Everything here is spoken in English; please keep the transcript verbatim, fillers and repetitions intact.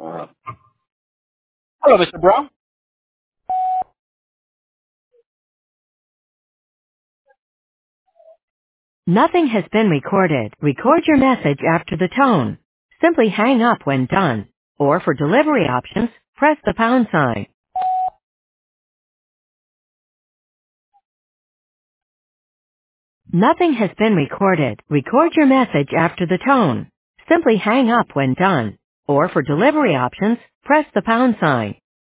Hello, Mister Brown. Nothing has been recorded. Record your message after the tone. Simply hang up when done. Or for delivery options, press the pound sign. Nothing has been recorded. Record your message after the tone. Simply hang up when done. Or for delivery options, press the pound sign.